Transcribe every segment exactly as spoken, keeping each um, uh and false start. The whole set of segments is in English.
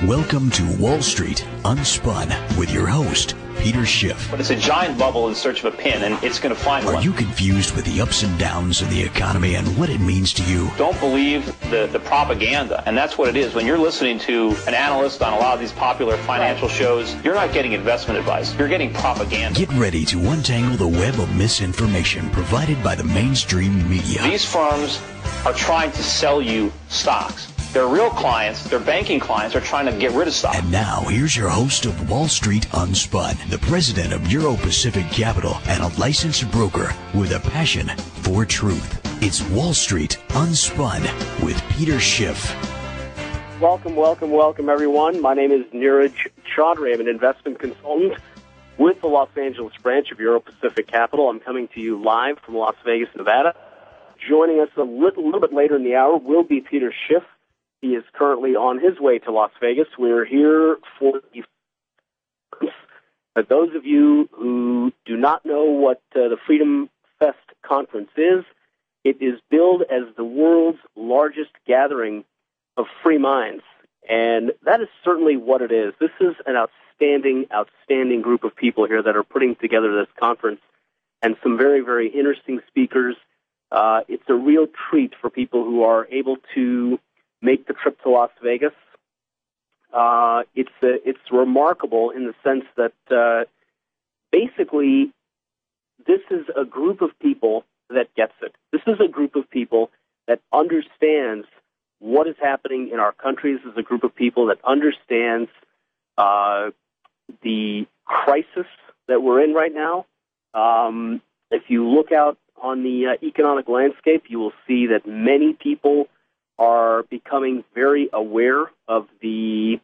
Welcome to Wall Street Unspun with your host, Peter Schiff. But it's a giant bubble in search of a pin, and it's going to find Are one. you confused with the ups and downs of the economy and what it means to you? Don't believe the, the propaganda, and that's what it is. When you're listening to an analyst on a lot of these popular financial shows, you're not getting investment advice. You're getting propaganda. Get ready to untangle the web of misinformation provided by the mainstream media. These firms are trying to sell you stocks. Their real clients, their banking clients, are trying to get rid of stock. And now, here's your host of Wall Street Unspun, the president of Euro Pacific Capital and a licensed broker with a passion for truth. It's Wall Street Unspun with Peter Schiff. Welcome, welcome, welcome, everyone. My name is Neeraj Chaudhary. I'm an investment consultant with the Los Angeles branch of Euro Pacific Capital. I'm coming to you live from Las Vegas, Nevada. Joining us a little, little bit later in the hour will be Peter Schiff. He is currently on his way to Las Vegas. We're here for the... Uh, those of you who do not know what uh, the Freedom Fest conference is, it is billed as the world's largest gathering of free minds. And that is certainly what it is. This is an outstanding, outstanding group of people here that are putting together this conference, and some very, very interesting speakers. Uh, it's a real treat for people who are able to make the trip to Las Vegas. Uh, it's uh, it's remarkable in the sense that uh, basically this is a group of people that gets it. This is a group of people that understands what is happening in our country. This is a group of people that understands uh, the crisis that we're in right now. Um, if you look out on the uh, economic landscape, you will see that many people are becoming very aware of the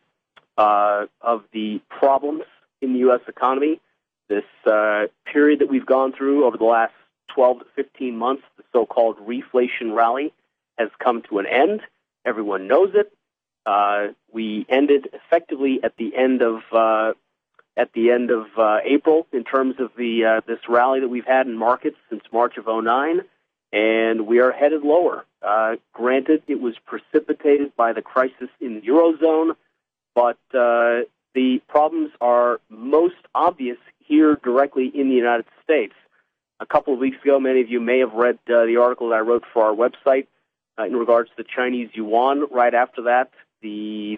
uh, of the problems in the U S economy. This uh, period that we've gone through over the last twelve to fifteen months, the so-called reflation rally, has come to an end. Everyone knows it. Uh, we ended effectively at the end of uh, at the end of uh, April in terms of the uh, this rally that we've had in markets since March of oh nine. And we are headed lower. Uh, granted, it was precipitated by the crisis in the Eurozone, but uh, the problems are most obvious here directly in the United States. A couple of weeks ago, many of you may have read uh, the article that I wrote for our website uh, in regards to the Chinese yuan. Right after that, the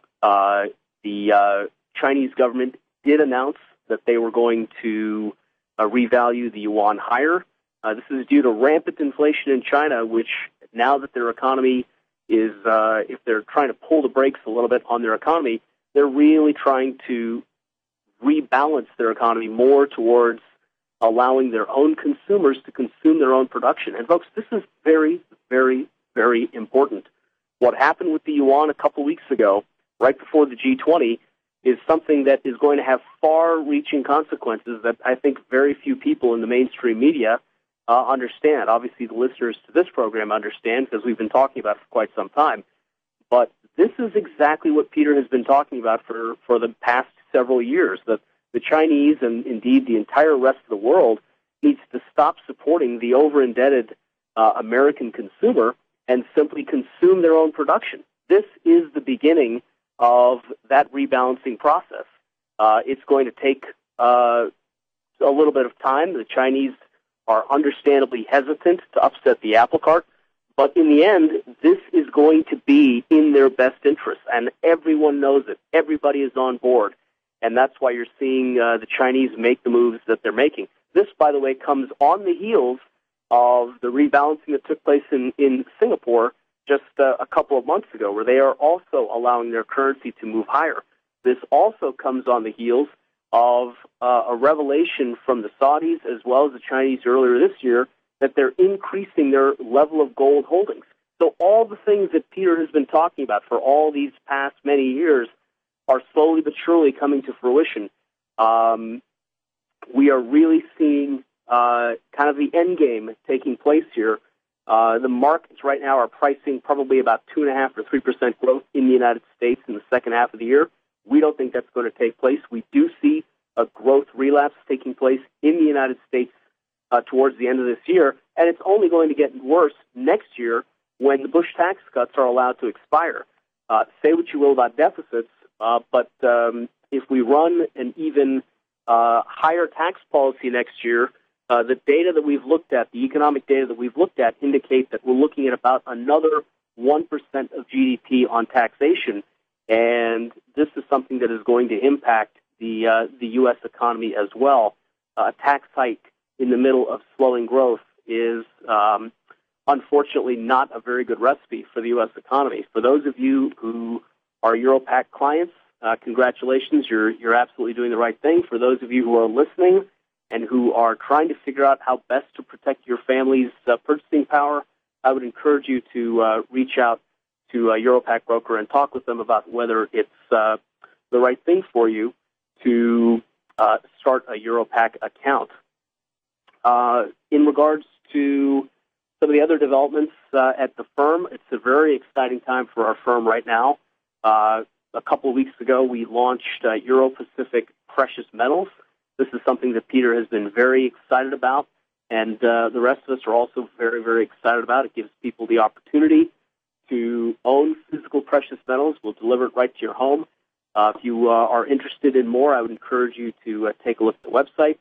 uh, the uh, Chinese government did announce that they were going to uh, revalue the yuan higher. Uh, this is due to rampant inflation in China, which now that their economy is, uh, if they're trying to pull the brakes a little bit on their economy, they're really trying to rebalance their economy more towards allowing their own consumers to consume their own production. And folks, this is very, very, very important. What happened with the yuan a couple weeks ago, right before the G twenty, is something that is going to have far-reaching consequences that I think very few people in the mainstream media Uh, understand. Obviously, the listeners to this program understand because we've been talking about it for quite some time. But this is exactly what Peter has been talking about for, for the past several years, that the Chinese and indeed the entire rest of the world needs to stop supporting the over-indebted uh, American consumer and simply consume their own production. This is the beginning of that rebalancing process. Uh, it's going to take uh, a little bit of time. The Chinese are understandably hesitant to upset the apple cart, but in the end, this is going to be in their best interest, and everyone knows it. Everybody is on board, and that's why you're seeing uh, the Chinese make the moves that they're making. This, by the way, comes on the heels of the rebalancing that took place in, in Singapore just uh, a couple of months ago, where they are also allowing their currency to move higher. This also comes on the heels of uh, a revelation from the Saudis as well as the Chinese earlier this year that they're increasing their level of gold holdings. So all the things that Peter has been talking about for all these past many years are slowly but surely coming to fruition. Um, we are really seeing uh, kind of the end game taking place here. Uh, the markets right now are pricing probably about two and a half or three percent growth in the United States in the second half of the year. We don't think that's going to take place. We do see a growth relapse taking place in the United States uh, towards the end of this year, and it's only going to get worse next year when the Bush tax cuts are allowed to expire. Uh, say what you will about deficits, Uh, but um, if we run an even uh, higher tax policy next year, uh, the data that we've looked at, the economic data that we've looked at, indicate that we're looking at about another one percent of G D P on taxation. And this is something that is going to impact the uh, the U S economy as well. Uh, a tax hike in the middle of slowing growth is um, unfortunately not a very good recipe for the U S economy. For those of you who are EuroPac clients, uh, congratulations, you're you're absolutely doing the right thing. For those of you who are listening and who are trying to figure out how best to protect your family's uh, purchasing power, I would encourage you to uh, reach out to a EuroPac broker and talk with them about whether it's uh, the right thing for you to uh, start a EuroPac account. Uh, in regards to some of the other developments uh, at the firm, it's a very exciting time for our firm right now. Uh, a couple of weeks ago, we launched uh, Euro-Pacific Precious Metals. This is something that Peter has been very excited about, and uh, the rest of us are also very, very excited about. It gives people the opportunity to own physical precious metals. We'll deliver it right to your home. Uh, if you uh, are interested in more, I would encourage you to uh, take a look at the website.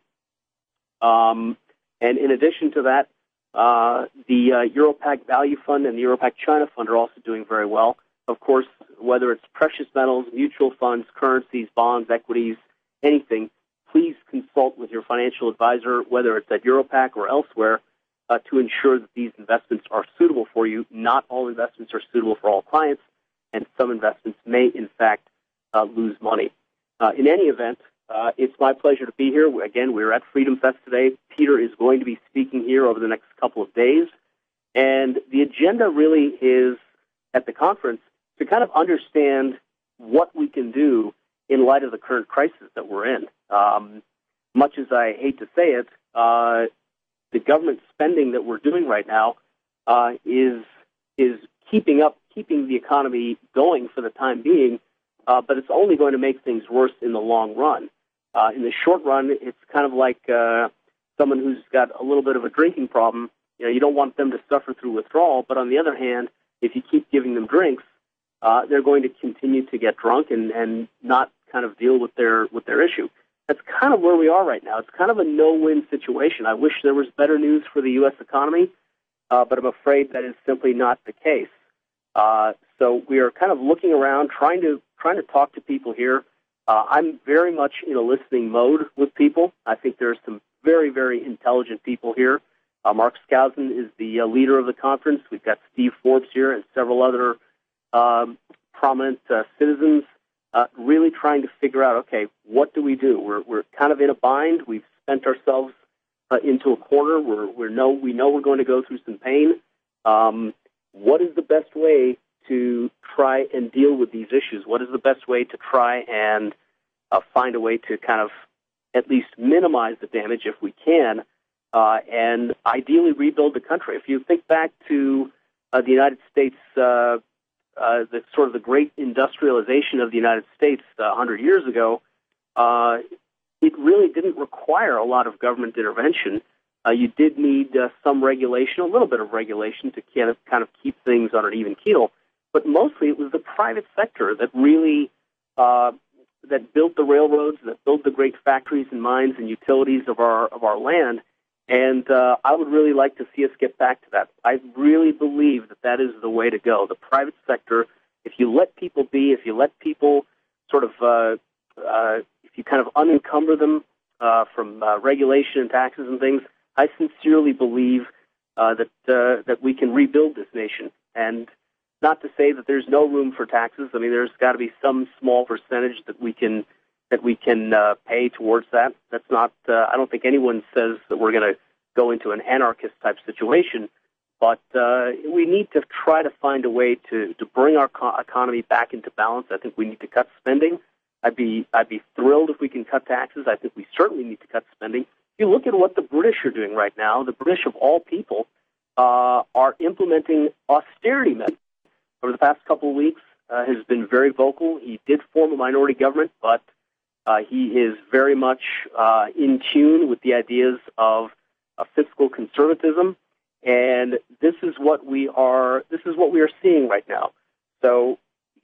Um, and in addition to that, uh, the uh, EuroPac Value Fund and the EuroPac China Fund are also doing very well. Of course, whether it's precious metals, mutual funds, currencies, bonds, equities, anything, please consult with your financial advisor, whether it's at EuroPac or elsewhere, uh, to ensure that these investments are suitable for you. Not all investments are suitable for all clients, and some investments may, in fact, uh, lose money. Uh, in any event, uh, it's my pleasure to be here. Again, we're at Freedom Fest today. Peter is going to be speaking here over the next couple of days, and the agenda really is, at the conference, to kind of understand what we can do in light of the current crisis that we're in. Um, much as I hate to say it, uh, the government spending that we're doing right now uh, is is keeping up, keeping the economy going for the time being, uh, but it's only going to make things worse in the long run. Uh, in the short run, it's kind of like uh, someone who's got a little bit of a drinking problem. You know, you don't want them to suffer through withdrawal, but on the other hand, if you keep giving them drinks, uh, they're going to continue to get drunk and, and not kind of deal with their with their issue. That's kind of where we are right now. It's kind of a no-win situation. I wish there was better news for the U S economy, uh, but I'm afraid that is simply not the case. Uh, so we are kind of looking around, trying to trying to talk to people here. Uh, I'm very much in a listening mode with people. I think there are some very, very intelligent people here. Uh, Mark Skousen is the uh, leader of the conference. We've got Steve Forbes here and several other um, prominent uh, citizens uh, really trying to figure out, okay, what do we do? We're we're kind of in a bind. We've spent ourselves uh, into a corner. We're we're know we know we're going to go through some pain. Um, what is the best way to try and deal with these issues? What is the best way to try and uh, find a way to kind of at least minimize the damage if we can, uh, and ideally rebuild the country? If you think back to uh, the United States, uh, uh, the sort of the great industrialization of the United States uh, one hundred years ago, uh, it really didn't require a lot of government intervention. Uh, you did need uh, some regulation, a little bit of regulation to kind of, kind of keep things on an even keel, but mostly it was the private sector that really uh, that built the railroads, that built the great factories and mines and utilities of our of our land. And uh, I would really like to see us get back to that. I really believe that that is the way to go. The private sector, if you let people be, if you let people sort of, uh, uh, if you kind of unencumber them uh, from uh, regulation and taxes and things, I sincerely believe uh, that uh, that we can rebuild this nation. And not to say that there's no room for taxes. I mean, there's got to be some small percentage that we can that we can uh, pay towards that. That's not. Uh, I don't think anyone says that we're going to go into an anarchist type situation, but uh, we need to try to find a way to, to bring our co- economy back into balance. I think we need to cut spending. I'd be I'd be thrilled if we can cut taxes. I think we certainly need to cut spending. If you look at what the British are doing right now, the British of all people uh, are implementing austerity measures. Over the past couple of weeks, uh, has been very vocal. He did form a minority government, but uh, he is very much uh, in tune with the ideas of uh, fiscal conservatism, and this is what we are. This is what we are seeing right now. So, you know,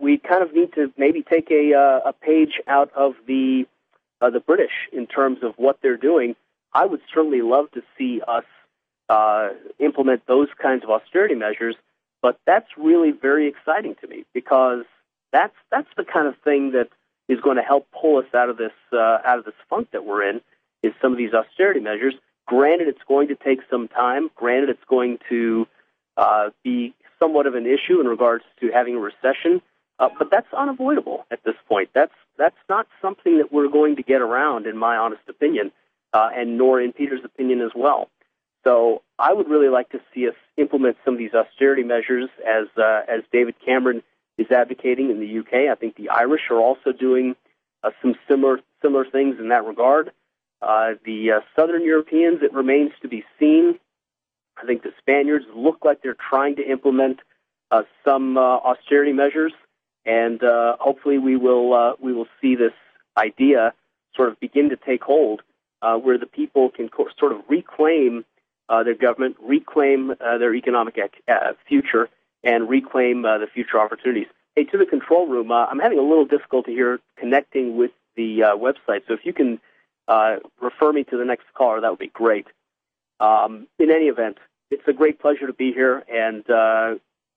we kind of need to maybe take a, uh, a page out of the uh, the British in terms of what they're doing. I would certainly love to see us uh, implement those kinds of austerity measures, but that's really very exciting to me because that's that's the kind of thing that is going to help pull us out of this uh, out of this funk that we're in. Is some of these austerity measures. Granted, it's going to take some time. Granted, it's going to uh, be somewhat of an issue in regards to having a recession, uh, but that's unavoidable at this point. That's that's not something that we're going to get around, in my honest opinion, uh, and nor in Peter's opinion as well. So I would really like to see us implement some of these austerity measures as uh, as David Cameron is advocating in the U K. I think the Irish are also doing uh, some similar similar things in that regard. Uh, the uh, Southern Europeans, it remains to be seen. I think the Spaniards look like they're trying to implement uh, some uh, austerity measures, and uh, hopefully we will uh, we will see this idea sort of begin to take hold, uh, where the people can co- sort of reclaim uh, their government, reclaim uh, their economic ac- uh, future, and reclaim uh, the future opportunities. Hey, to the control room, uh, I'm having a little difficulty here connecting with the uh, website, so if you can Uh, refer me to the next caller, that would be great. Um, in any event, it's a great pleasure to be here, and uh,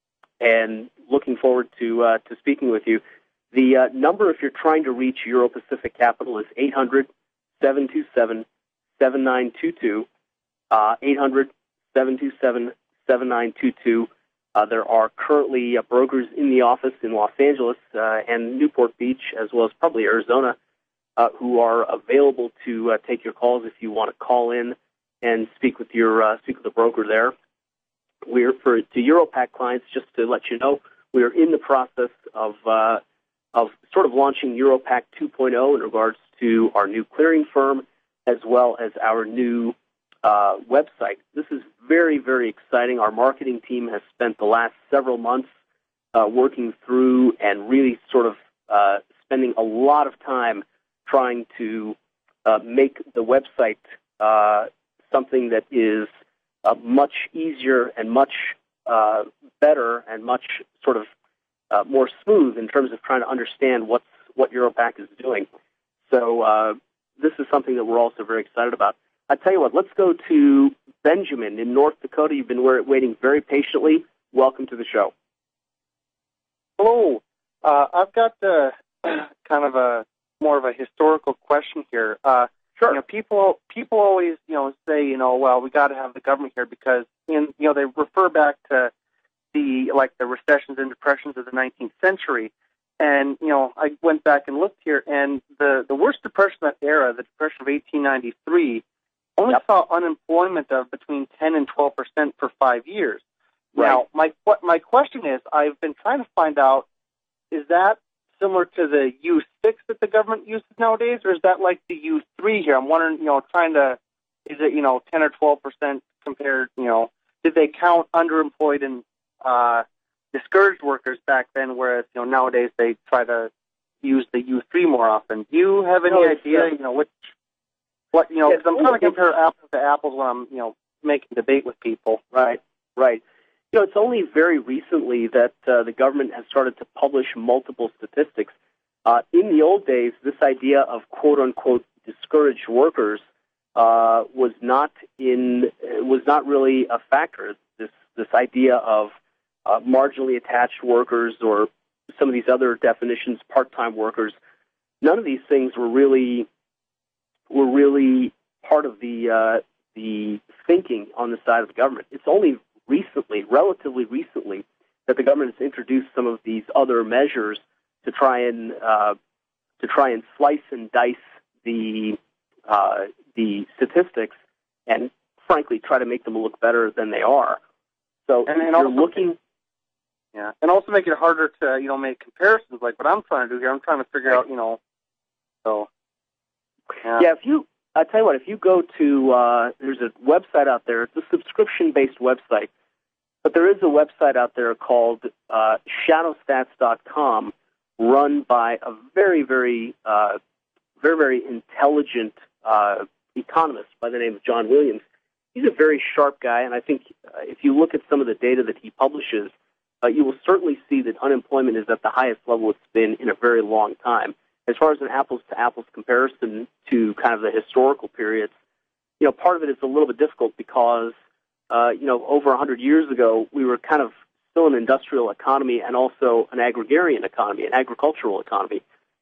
and looking forward to uh, to speaking with you. The uh, number, if you're trying to reach Euro Pacific Capital, is eight hundred, seven two seven, seven nine two two, uh, eight hundred, seven two seven, seven nine two two. Uh, there are currently uh, brokers in the office in Los Angeles uh, and Newport Beach, as well as probably Arizona, Uh, who are available to uh, take your calls if you want to call in and speak with your uh, speak with the broker there. We're for to Europac clients, just to let you know, we are in the process of uh, of sort of launching Europac two point oh in regards to our new clearing firm as well as our new uh, website. This is very, very exciting. Our marketing team has spent the last several months uh, working through and really sort of uh, spending a lot of time trying to uh, make the website uh, something that is uh, much easier and much uh, better and much sort of uh, more smooth in terms of trying to understand what's, what Europac is doing. So uh, this is something that we're also very excited about. I tell you what, let's go to Benjamin in North Dakota. You've been waiting very patiently. Welcome to the show. Hello. Uh, I've got uh, kind of a more of a historical question here. Uh, sure. You know, people people always you know say you know well we got to have the government here because in you know they refer back to the like the recessions and depressions of the nineteenth century, and you know I went back and looked here, and the the worst depression of that era, the depression of eighteen ninety-three, only yep. saw unemployment of between ten and twelve percent for five years. Right. Now my my question is, I've been trying to find out, is that similar to the U six that the government uses nowadays, or is that like the U three here? I'm wondering, you know, trying to, is it, you know, ten or twelve percent compared, you know, did they count underemployed and uh, discouraged workers back then, whereas, you know, nowadays they try to use the U three more often? Do you have any no, idea, uh, you know, which, what, you know, because I'm trying to compare apples to apples when I'm, you know, making debate with people. Right, right. You know, it's only very recently that uh, the government has started to publish multiple statistics. Uh, in the old days, this idea of quote-unquote discouraged workers uh, was not in was not really a factor. This this idea of uh, marginally attached workers or some of these other definitions, part-time workers, none of these things were really were really part of the uh, the thinking on the side of the government. It's only recently, relatively recently, that the government has introduced some of these other measures to try and uh, to try and slice and dice the uh, the statistics and, frankly, try to make them look better than they are. So, and, and you're also, looking, yeah, and also make it harder to you know make comparisons. Like what I'm trying to do here, I'm trying to figure out, you know, so yeah. yeah if you, I tell you what, if you go to uh, there's a website out there. It's a subscription-based website. But there is a website out there called uh, shadow stats dot com, run by a very, very, uh, very, very intelligent uh, economist by the name of John Williams. He's a very sharp guy, and I think uh, if you look at some of the data that he publishes, uh, you will certainly see that unemployment is at the highest level it's been in a very long time. As far as an apples-to-apples comparison to kind of the historical periods, you know, part of it is a little bit difficult because, uh, you know, over one hundred years ago, we were kind of still an industrial economy and also an agrarian economy, an agricultural economy.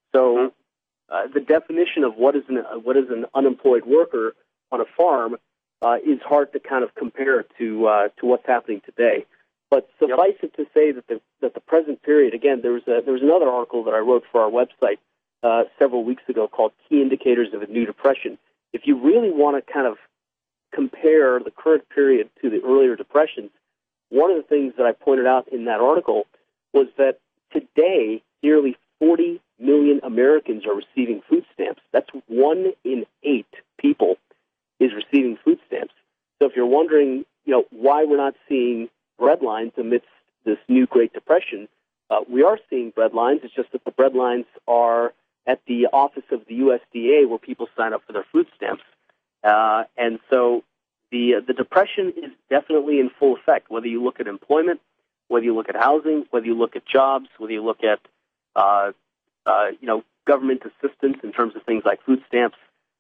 So uh, the definition of what is an what is an unemployed worker on a farm uh, is hard to kind of compare to uh, to what's happening today. But suffice yep. it to say that the that the present period, again, there was a, there was another article that I wrote for our website uh, several weeks ago called "Key Indicators of a New Depression." If you really want to kind of compare the current period to the earlier depressions, one of the things that I pointed out in that article was that today nearly forty million Americans are receiving food stamps. That's one in eight people is receiving food stamps. So if you're wondering, you know, why we're not seeing breadlines amidst this new Great Depression, uh, we are seeing breadlines. It's just that the breadlines are at the office of the U S D A where people sign up for their food stamps. Uh, and so the uh, the depression is definitely in full effect, whether you look at employment, whether you look at housing, whether you look at jobs, whether you look at uh, uh, you know, government assistance in terms of things like food stamps.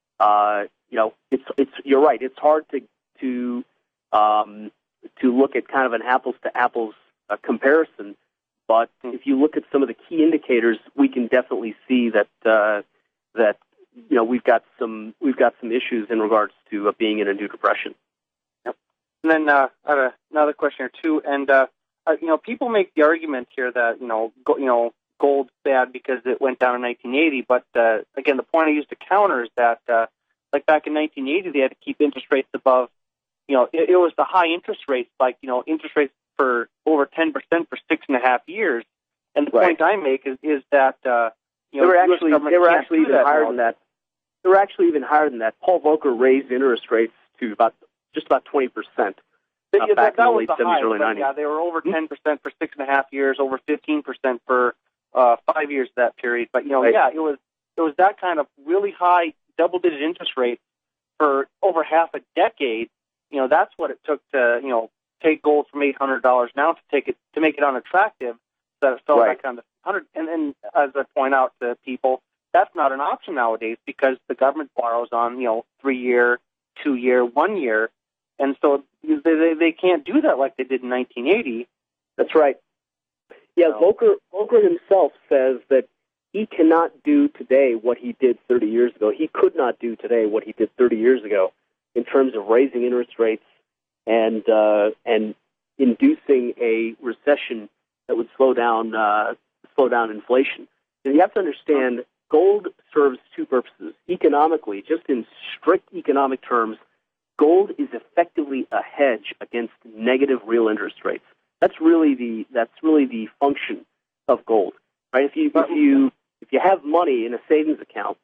Uh, you know, it's it's you're right. It's hard to to um, to look at kind of an apples to apples uh, comparison. But if you look at some of the key indicators, we can definitely see that uh, that you know we've got some we've got some issues in regards to uh, being in a new depression. Yep. And then uh, I have a, another question or two. And uh, uh, you know, people make the argument here that you know go, you know gold's bad because it went down in nineteen eighty. But uh, again, the point I used to counter is that uh, like back in nineteen eighty, they had to keep interest rates above. You know, it, it was the high interest rates, like you know, interest rates for over ten percent for six and a half years. And the right. point I make is, is that, uh, you know, they were actually, they were actually even higher now. than that. They were actually even higher than that. Paul Volcker raised interest rates to about, just about twenty percent. But, uh, yeah, back that, in the that late was the seventies, high, early nineties. Yeah, they were over mm-hmm. ten percent for six and a half years, over fifteen percent for, uh, five years that period. But, you know, right. yeah, it was, it was that kind of really high double digit interest rate for over half a decade. You know, that's what it took to, you know, take gold from eight hundred dollars now to take it to make it unattractive, so that it fell right. back down to one hundred. And then, as I point out to people, that's not an option nowadays because the government borrows on you know three year, two year, one year, and so they they, they can't do that like they did in nineteen eighty. That's right. Yeah, so. Volcker Volcker himself says that he cannot do today what he did thirty years ago. He could not do today what he did thirty years ago in terms of raising interest rates and uh, and inducing a recession that would slow down uh, slow down inflation. And you have to understand, gold serves two purposes. Economically, just in strict economic terms, gold is effectively a hedge against negative real interest rates. That's really the that's really the function of gold, right? If you if you if you have money in a savings account,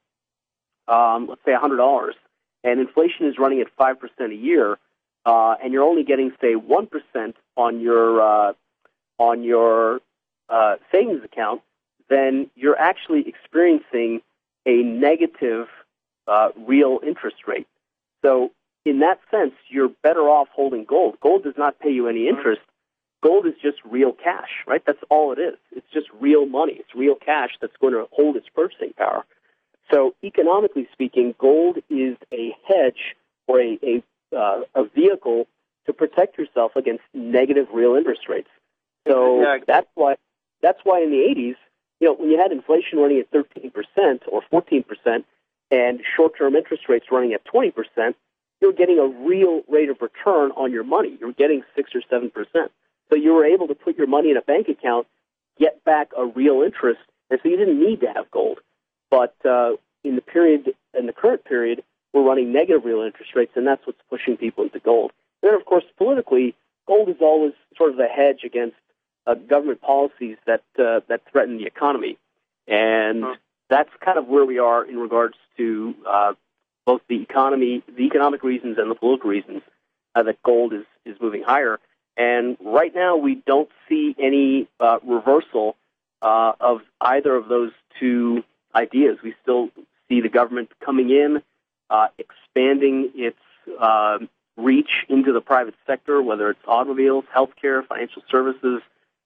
um, let's say a hundred dollars, and inflation is running at five percent a year. Uh, and you're only getting, say, one percent on your uh, on your uh, savings account, then you're actually experiencing a negative uh, real interest rate. So in that sense, you're better off holding gold. Gold does not pay you any interest. Gold is just real cash, right? That's all it is. It's just real money. It's real cash that's going to hold its purchasing power. So economically speaking, gold is a hedge or a, a Uh, a vehicle to protect yourself against negative real interest rates. So yeah. that's why that's why in the eighties, you know, when you had inflation running at thirteen percent or fourteen percent and short-term interest rates running at twenty percent, you're getting a real rate of return on your money. You're getting six or seven percent. So you were able to put your money in a bank account, get back a real interest, and so you didn't need to have gold. But uh, in the period, in the current period, we're running negative real interest rates, and that's what's pushing people into gold. And then, of course, politically, gold is always sort of a hedge against uh, government policies that uh, that threaten the economy. And huh. that's kind of where we are in regards to uh, both the economy, the economic reasons and the political reasons uh, that gold is, is moving higher. And right now, we don't see any uh, reversal uh, of either of those two ideas. We still see the government coming in, Uh, expanding its uh, reach into the private sector, whether it's automobiles, healthcare, financial services,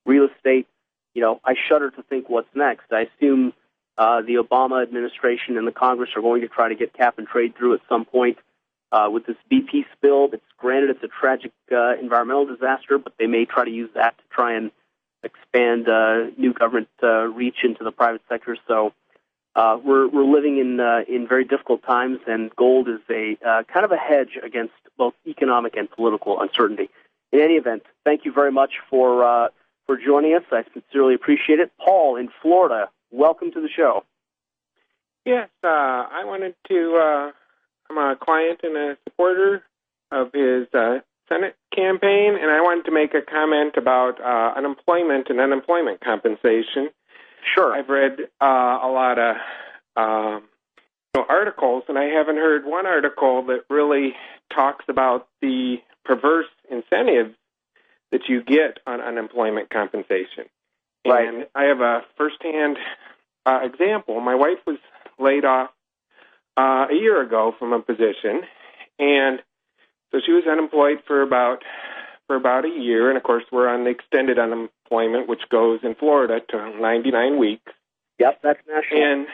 real estate. You know, I shudder to think what's next. I assume uh, the Obama administration and the Congress are going to try to get cap and trade through at some point uh, with this B P spill. It's granted it's a tragic uh, environmental disaster, but they may try to use that to try and expand uh, new government uh, reach into the private sector. So uh, we're we're living in uh, in very difficult times, and gold is a uh, kind of a hedge against both economic and political uncertainty. In any event, thank you very much for uh, for joining us. I sincerely appreciate it. Paul in Florida, welcome to the show. Yes, uh, I wanted to. Uh, I'm a client and a supporter of his uh, Senate campaign, and I wanted to make a comment about uh, unemployment and unemployment compensation. Sure. I've read uh, a lot of uh, you know, articles, and I haven't heard one article that really talks about the perverse incentives that you get on unemployment compensation. Right. And I have a firsthand uh, example. My wife was laid off uh, a year ago from a position, and so she was unemployed for about for about a year. And of course, we're on the extended unemployment, which goes in Florida to ninety-nine weeks. Yep, that's national. And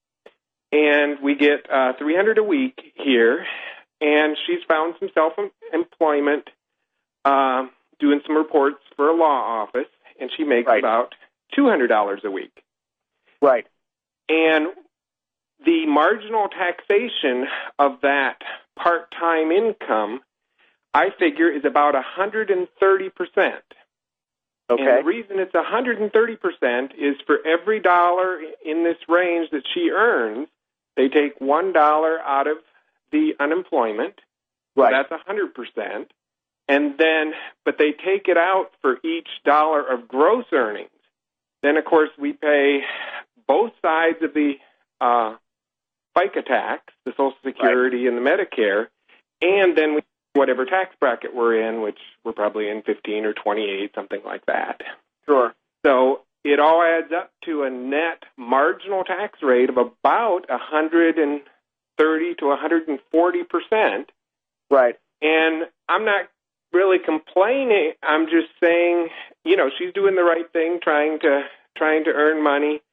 and we get uh, three hundred a week here, and she's found some self-employment, uh, doing some reports for a law office, and she makes right. about two hundred dollars a week. Right. And the marginal taxation of that part-time income, I figure, is about one hundred thirty percent. Okay. And the reason it's one hundred thirty percent is for every dollar in this range that she earns, they take one dollar out of the unemployment. Right. So that's one hundred percent. And then, but they take it out for each dollar of gross earnings. Then, of course, we pay both sides of the uh, FICA tax, the Social Security right. and the Medicare, and then we whatever tax bracket we're in, which we're probably in fifteen or twenty-eight, something like that. Sure. So it all adds up to a net marginal tax rate of about one hundred thirty to one hundred forty percent. Right. And I'm not really complaining. I'm just saying, you know, she's doing the right thing, trying to trying to earn money.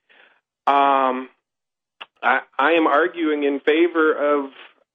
Um, I, I am arguing in favor of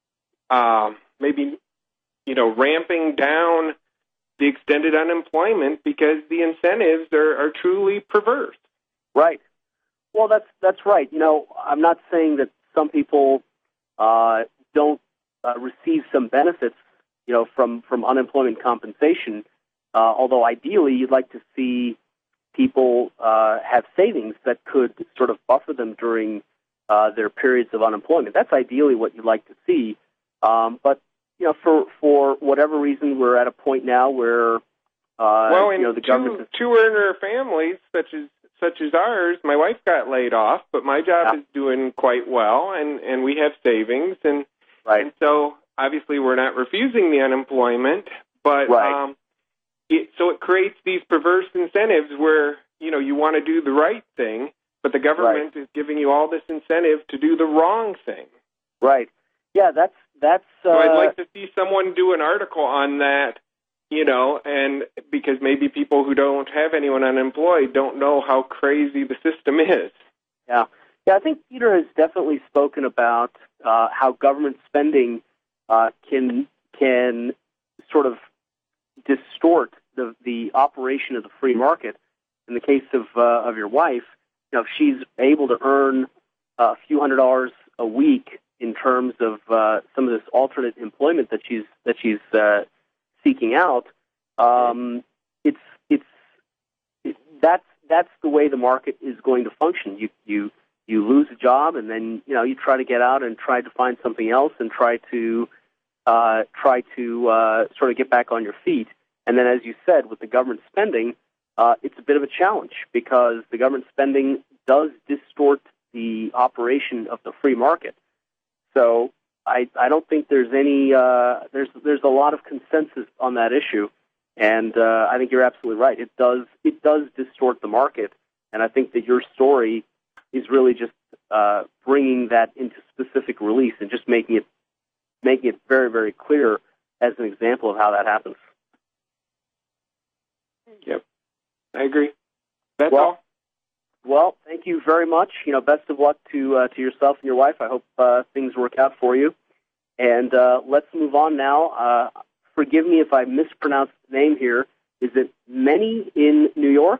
uh, maybe, you know, ramping down the extended unemployment because the incentives are, are truly perverse. Right. Well, that's that's right. You know, I'm not saying that some people uh, don't uh, receive some benefits, you know, from, from unemployment compensation, uh, although ideally you'd like to see people uh, have savings that could sort of buffer them during uh, their periods of unemployment. That's ideally what you'd like to see. Um, but, you know, for, for whatever reason, we're at a point now where, uh, well, in you know, the two, government is... two-earner families such as such as ours, my wife got laid off, but my job yeah. is doing quite well, and, and we have savings. And, right. and so, obviously, we're not refusing the unemployment, but right. um, it, so it creates these perverse incentives where, you know, you want to do the right thing, but the government right. is giving you all this incentive to do the wrong thing. Right. Yeah, that's... that's. Uh... So I'd like to see someone do an article on that, you know, and because maybe people who don't have anyone unemployed don't know how crazy the system is. Yeah. Yeah, I think Peter has definitely spoken about uh, how government spending uh, can can sort of distort the the operation of the free market. In the case of uh, of your wife, you know, if she's able to earn a few hundred dollars a week in terms of uh, some of this alternate employment that she's that she's uh, seeking out, um, it's it's it, that's that's the way the market is going to function. You you you lose a job, and then you know you try to get out and try to find something else, and try to uh, try to uh, sort of get back on your feet. And then, as you said, with the government spending, uh, it's a bit of a challenge because the government spending does distort the operation of the free market. So I, I don't think there's any uh, there's there's a lot of consensus on that issue, and uh, I think you're absolutely right. It does it does distort the market, and I think that your story is really just uh, bringing that into specific release and just making it making it very very clear as an example of how that happens. Yep, I agree. That's well, all. Well, thank you very much. You know, best of luck to uh, to yourself and your wife. I hope uh, things work out for you. And uh, let's move on now. Uh, forgive me if I mispronounced the name here. Is it Many in New York?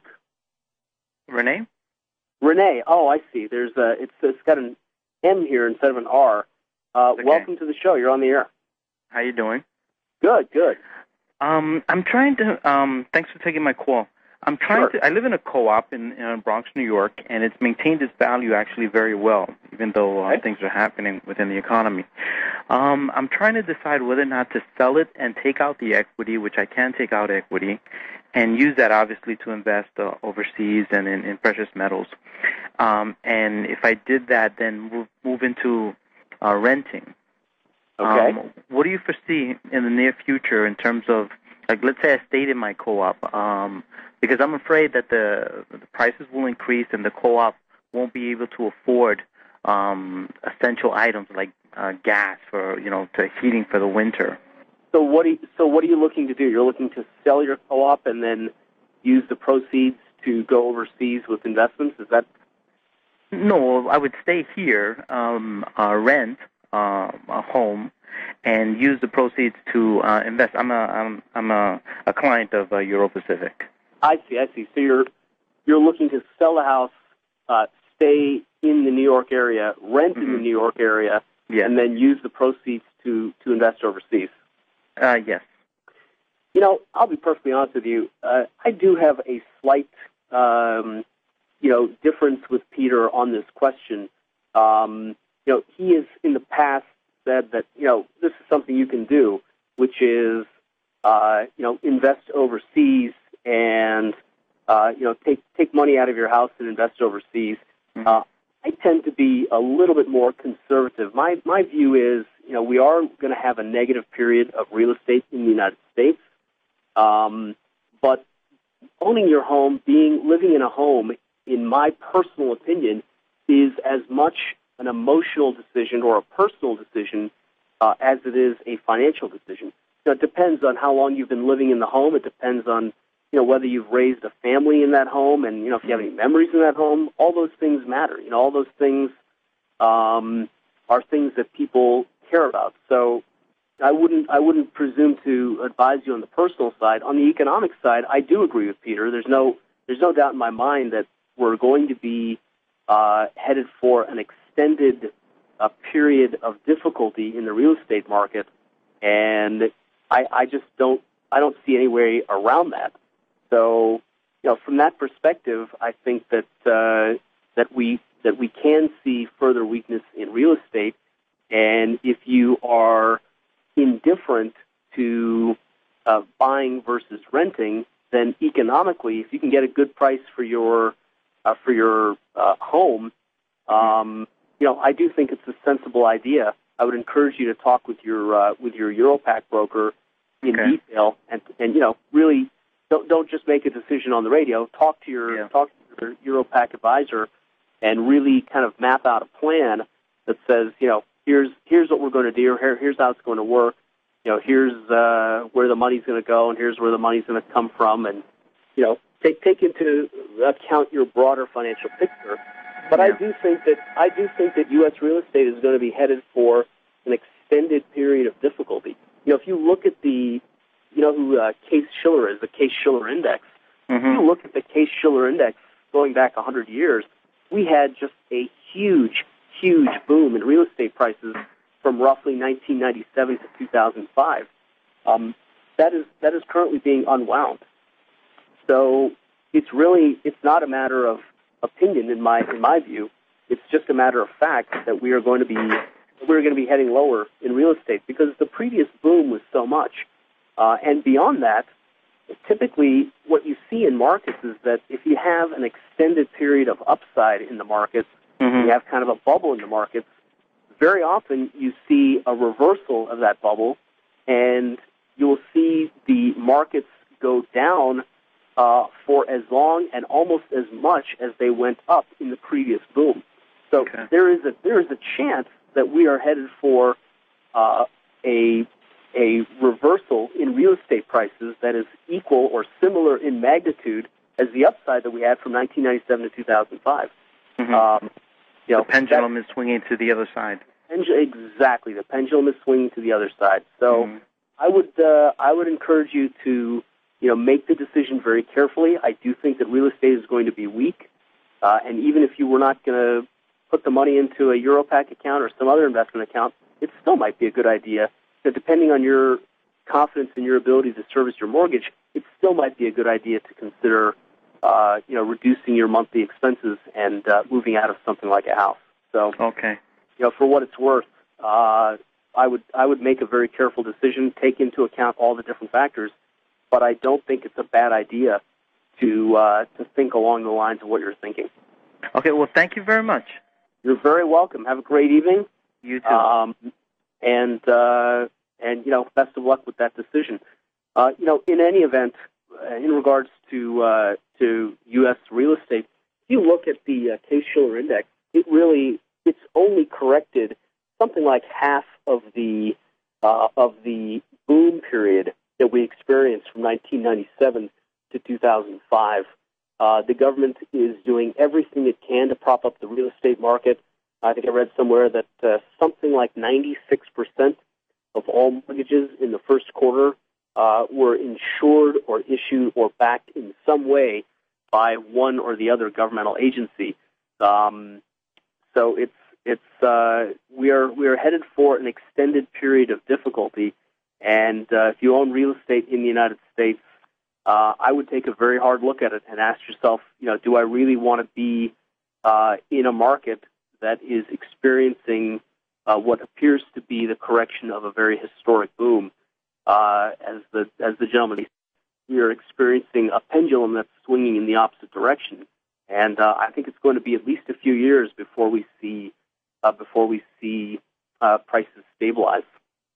Renee? Renee. Oh, I see. There's a, it's, it's got an M here instead of an R. Uh, Okay. Welcome to the show. You're on the air. How you doing? Good, good. Um, I'm trying to. Um, thanks for taking my call. I'm trying Sure. to. I live in a co-op in, in Bronx, New York, and it's maintained its value actually very well, even though uh, Okay. things are happening within the economy. Um, I'm trying to decide whether or not to sell it and take out the equity, which I can take out equity, and use that obviously to invest uh, overseas and in, in precious metals. Um, and if I did that, then move, move into uh, renting. Okay. Um, what do you foresee in the near future in terms of, like, let's say I stayed in my co-op, um, because I'm afraid that the, the prices will increase and the co-op won't be able to afford um, essential items like uh, gas for, you know, to heating for the winter. So what, do you, so what are you looking to do? You're looking to sell your co-op and then use the proceeds to go overseas with investments? Is that... No, I would stay here, um, uh, rent uh, a home, and use the proceeds to uh, invest. I'm a I'm I'm a, a client of uh, Euro Pacific. I see, I see. So you're you're looking to sell the house, uh, stay in the New York area, rent in the New York area, Yes. and then use the proceeds to, to invest overseas. Uh, yes. You know, I'll be perfectly honest with you. Uh, I do have a slight, um, you know, difference with Peter on this question. Um, you know, he has in the past said that, you know, this is something you can do, which is, uh, you know, invest overseas and, uh, you know, take take money out of your house and invest overseas. Mm-hmm. Uh, I tend to be a little bit more conservative. My my view is, you know, we are going to have a negative period of real estate in the United States, um, but owning your home, being living in a home, in my personal opinion, is as much an emotional decision or a personal decision uh, as it is a financial decision. You know, it depends on how long you've been living in the home. It depends on, you know, whether you've raised a family in that home and, you know, if you have any memories in that home. All those things matter. You know, all those things um, are things that people care about. So I wouldn't I wouldn't presume to advise you on the personal side. On the economic side, I do agree with Peter. There's no there's no doubt in my mind that we're going to be uh, headed for an extended uh, period of difficulty in the real estate market, and I, I just don't I don't see any way around that. So, you know, from that perspective, I think that uh, that we that we can see further weakness in real estate, and if you are indifferent to uh, buying versus renting, then economically, if you can get a good price for your uh, for your uh, home, um, you know, I do think it's a sensible idea. I would encourage you to talk with your uh, with your Europac broker in Okay. detail, and and you know, really don't don't just make a decision on the radio. Talk to your Yeah. talk to your Europac advisor, and really kind of map out a plan that says, you know, here's here's what we're going to do. Here, here's how it's going to work. You know, here's uh, where the money's going to go, and here's where the money's going to come from, and you know, take take into account your broader financial picture. But I Yeah. do think that I do think that U S real estate is going to be headed for an extended period of difficulty. You know, if you look at the, you know, who uh, Case-Shiller is, the Case-Shiller Index. Mm-hmm. If you look at the Case-Shiller Index going back one hundred years, we had just a huge, huge boom in real estate prices from roughly nineteen ninety-seven to two thousand five. Um, that is that is currently being unwound. So it's really it's not a matter of opinion in my in my view. It's just a matter of fact that we are going to be we're going to be heading lower in real estate because the previous boom was so much, uh, and beyond that, typically what you see in markets is that if you have an extended period of upside in the markets, Mm-hmm. you have kind of a bubble in the markets. Very often you see a reversal of that bubble, and you will see the markets go down uh, for as long and almost as much as they went up in the previous boom. So Okay. there is a there is a chance that we are headed for uh, a a reversal in real estate prices that is equal or similar in magnitude as the upside that we had from nineteen ninety-seven to two thousand five. Mm-hmm. Um, you know, the pendulum is swinging to the other side. Exactly, the pendulum is swinging to the other side. So Mm-hmm. I would uh, I would encourage you to you know make the decision very carefully. I do think that real estate is going to be weak, uh, and even if you were not going to put the money into a Europac account or some other investment account, it still might be a good idea. So depending on your confidence in your ability to service your mortgage, it still might be a good idea to consider uh, you know reducing your monthly expenses and uh, moving out of something like a house. So okay. You know, for what it's worth, uh, I would I would make a very careful decision, take into account all the different factors, but I don't think it's a bad idea to uh, to think along the lines of what you're thinking. Okay, well, thank you very much. You're very welcome. Have a great evening. You too. Um, and uh, and you know, best of luck with that decision. Uh, you know, in any event, uh, in regards to uh, to U S real estate, if you look at the uh, Case-Shiller Index, it really it's only corrected something like half of the uh, of the boom period that we experienced from nineteen ninety-seven to two thousand five. Uh, the government is doing everything it can to prop up the real estate market. I think I read somewhere that uh, something like ninety-six percent of all mortgages in the first quarter uh, were insured or issued or backed in some way by one or the other governmental agency. Um, So it's it's uh, we are we are headed for an extended period of difficulty, and uh, if you own real estate in the United States, uh, I would take a very hard look at it and ask yourself, you know, do I really want to be uh, in a market that is experiencing uh, what appears to be the correction of a very historic boom? Uh, as the as the gentleman, we are experiencing a pendulum that's swinging in the opposite direction. And uh, I think it's going to be at least a few years before we see uh, before we see uh, prices stabilize.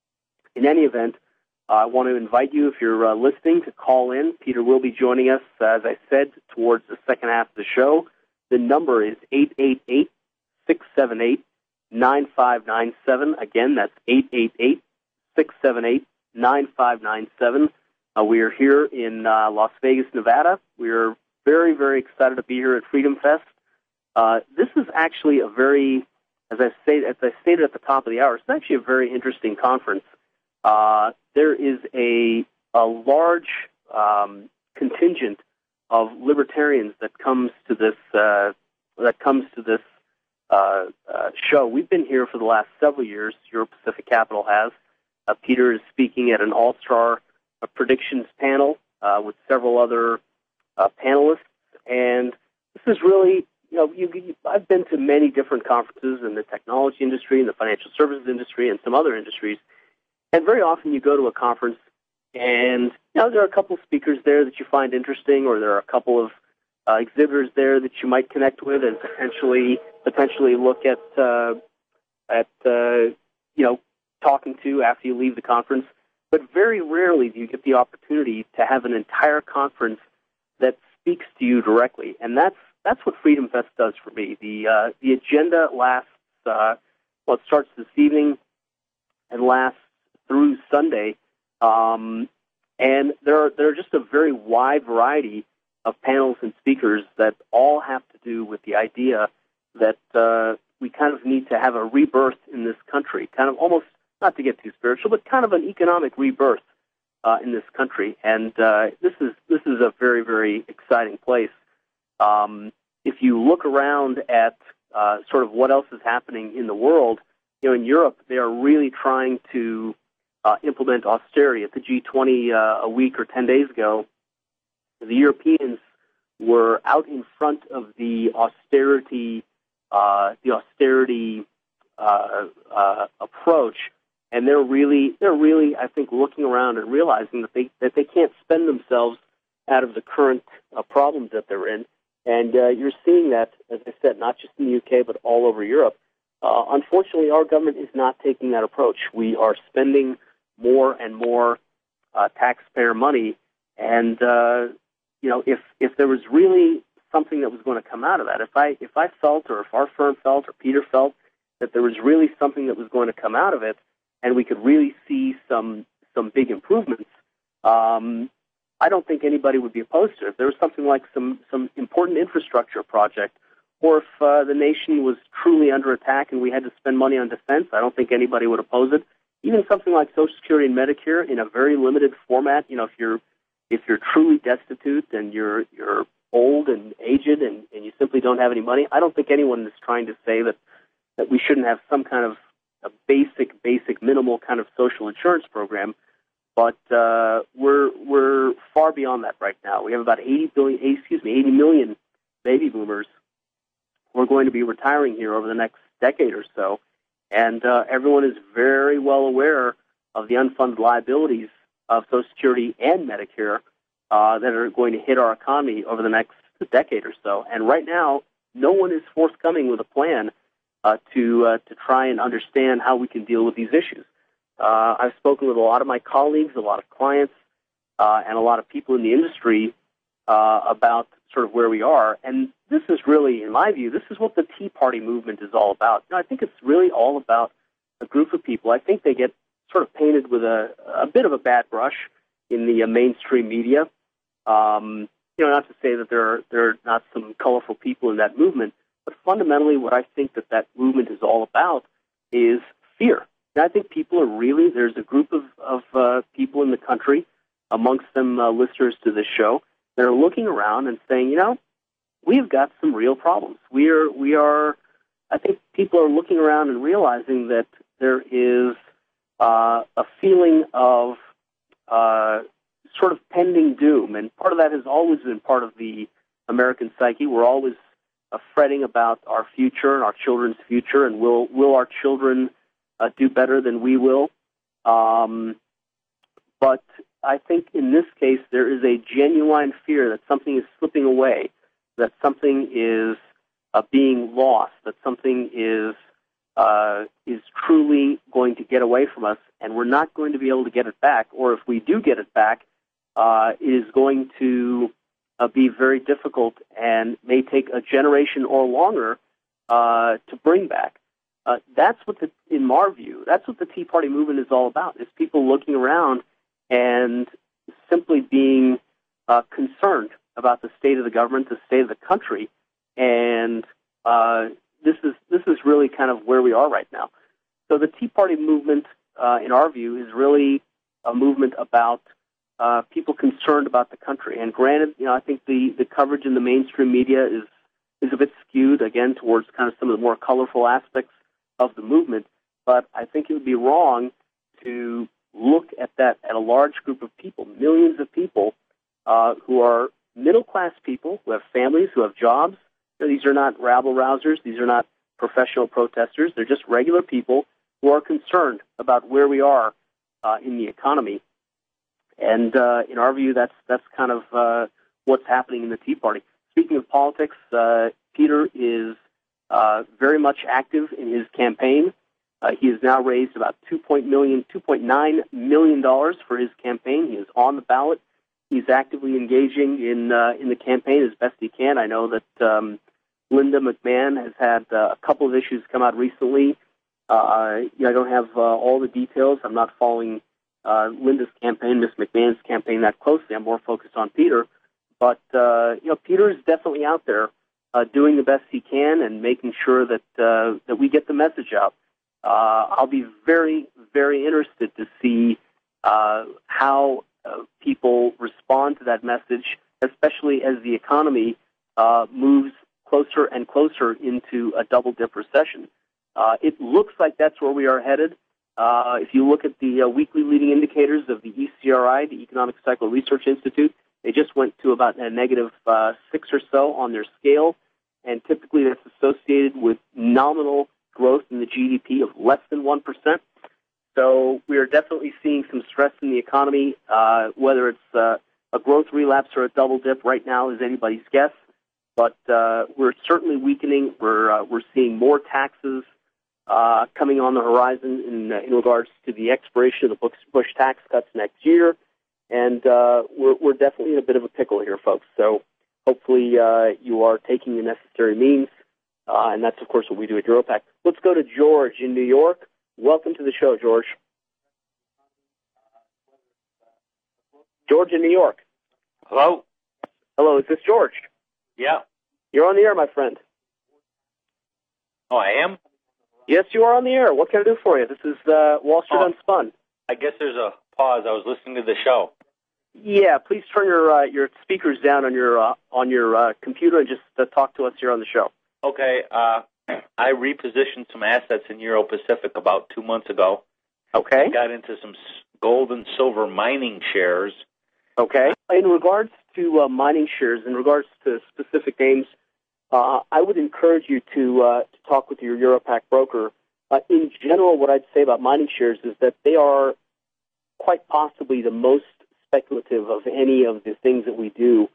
In any event, uh, I want to invite you, if you're uh, listening, to call in. Peter will be joining us, uh, as I said, towards the second half of the show. The number is eight eight eight, six seven eight, nine five nine seven. Again, that's eight eight eight, six seven eight, nine five nine seven. Uh, we are here in uh, Las Vegas, Nevada. We are very, very excited to be here at Freedom Fest. Uh, this is actually a very, as I, say, as I stated at the top of the hour, it's actually a very interesting conference. Uh, there is a, a large um, contingent of libertarians that comes to this uh, that comes to this uh, uh, show. We've been here for the last several years. Euro Pacific Capital has. Uh, Peter is speaking at an all-star uh, predictions panel uh, with several other Uh, panelists, and this is really, you know, you, you, I've been to many different conferences in the technology industry, in the financial services industry, and some other industries, and very often you go to a conference, and, you know, there are a couple of speakers there that you find interesting, or there are a couple of uh, exhibitors there that you might connect with and potentially potentially look at, uh, at uh, you know, talking to after you leave the conference, but very rarely do you get the opportunity to have an entire conference that speaks to you directly, and that's that's what Freedom Fest does for me. The uh, the agenda lasts uh, well, it starts this evening and lasts through Sunday, um, and there are there are just a very wide variety of panels and speakers that all have to do with the idea that uh, we kind of need to have a rebirth in this country, kind of almost, not to get too spiritual, but kind of an economic rebirth Uh, in this country, and uh, this is this is a very, very exciting place. Um, if you look around at uh, sort of what else is happening in the world, you know, in Europe, they are really trying to uh, implement austerity. At the G twenty uh, a week or ten days ago, the Europeans were out in front of the austerity, uh, the austerity uh, uh, approach. And they're really, they're really, I think, looking around and realizing that they that they can't spend themselves out of the current uh, problems that they're in. And uh, you're seeing that, as I said, not just in the U K, but all over Europe. Uh, unfortunately, our government is not taking that approach. We are spending more and more uh, taxpayer money. And uh, you know, if if there was really something that was going to come out of that, if I if I felt, or if our firm felt, or Peter felt that there was really something that was going to come out of it, and we could really see some some big improvements, um, I don't think anybody would be opposed to it. If there was something like some, some important infrastructure project, or if uh, the nation was truly under attack and we had to spend money on defense, I don't think anybody would oppose it. Even something like Social Security and Medicare in a very limited format, you know, if you're if you're truly destitute and you're you're old and aged and, and you simply don't have any money, I don't think anyone is trying to say that, that we shouldn't have some kind of a basic, basic, minimal kind of social insurance program. But uh, we're we're far beyond that right now. We have about eighty billion, excuse me, eighty million baby boomers who are going to be retiring here over the next decade or so, and uh, everyone is very well aware of the unfunded liabilities of Social Security and Medicare uh, that are going to hit our economy over the next decade or so. And right now, no one is forthcoming with a plan uh, to uh, to try and understand how we can deal with these issues. Uh, I've spoken with a lot of my colleagues, a lot of clients, uh, and a lot of people in the industry uh, about sort of where we are. And this is really, in my view, this is what the Tea Party movement is all about. You know, I think it's really all about a group of people. I think they get sort of painted with a, a bit of a bad brush in the uh, mainstream media. Um, you know, not to say that there are, there are not some colorful people in that movement, but fundamentally what I think that that movement is all about is fear. And I think people are really, there's a group of, of uh, people in the country, amongst them uh, listeners to this show, that are looking around and saying, you know, we've got some real problems. We are, we are, I think people are looking around and realizing that there is uh, a feeling of uh, sort of pending doom. And part of that has always been part of the American psyche. We're always uh, fretting about our future and our children's future, and will, will our children Uh, do better than we will. Um, but I think in this case, there is a genuine fear that something is slipping away, that something is uh, being lost, that something is uh, is truly going to get away from us, and we're not going to be able to get it back. Or if we do get it back, uh, it is going to uh, be very difficult and may take a generation or longer uh, to bring back. Uh, that's what, the, in our view, that's what the Tea Party movement is all about, is people looking around and simply being uh, concerned about the state of the government, the state of the country, and uh, this is this is really kind of where we are right now. So the Tea Party movement, uh, in our view, is really a movement about uh, people concerned about the country. And granted, you know, I think the, the coverage in the mainstream media is is a bit skewed, again, towards kind of some of the more colorful aspects of the movement, but I think it would be wrong to look at that at a large group of people, millions of people uh, who are middle-class people, who have families, who have jobs. You know, these are not rabble-rousers. These are not professional protesters. They're just regular people who are concerned about where we are uh, in the economy. And uh, in our view, that's that's kind of uh, what's happening in the Tea Party. Speaking of politics, uh, Peter is Uh, very much active in his campaign. Uh, he has now raised about two point nine million dollars for his campaign. He is on the ballot. He's actively engaging in uh, in the campaign as best he can. I know that um, Linda McMahon has had uh, a couple of issues come out recently. Uh, you know, I don't have uh, all the details. I'm not following uh, Linda's campaign, Miss McMahon's campaign that closely. I'm more focused on Peter. But uh, you know, Peter is definitely out there, Uh, doing the best he can and making sure that uh, that we get the message out. Uh, I'll be very, very interested to see uh, how uh, people respond to that message, especially as the economy uh, moves closer and closer into a double-dip recession. Uh, it looks like that's where we are headed. Uh, if you look at the uh, weekly leading indicators of the E C R I, the Economic Cycle Research Institute, they just went to about a negative uh, six or so on their scale. And typically that's associated with nominal growth in the G D P of less than one percent. So we are definitely seeing some stress in the economy, uh, whether it's uh, a growth relapse or a double dip right now is anybody's guess. But uh, we're certainly weakening. We're, uh, we're seeing more taxes uh, coming on the horizon in, uh, in regards to the expiration of the Bush tax cuts next year. And uh, we're, we're definitely in a bit of a pickle here, folks. So hopefully uh, you are taking the necessary means, uh, and that's, of course, what we do at Europac. Let's go to George in New York. Welcome to the show, George. George in New York. Hello? Hello, is this George? Yeah. You're on the air, my friend. Oh, I am? Yes, you are on the air. What can I do for you? This is uh, Wall Street Oh. Unspun. I guess there's a pause. I was listening to the show. Yeah, please turn your uh, your speakers down on your uh, on your uh, computer and just uh, talk to us here on the show. Okay. Uh, I repositioned some assets in Euro Pacific about two months ago. Okay. I got into some s- gold and silver mining shares. Okay. In regards to uh, mining shares, in regards to specific names, uh, I would encourage you to uh, to talk with your Europac broker. Uh, in general, what I'd say about mining shares is that they are quite possibly the most speculative of any of the things that we do.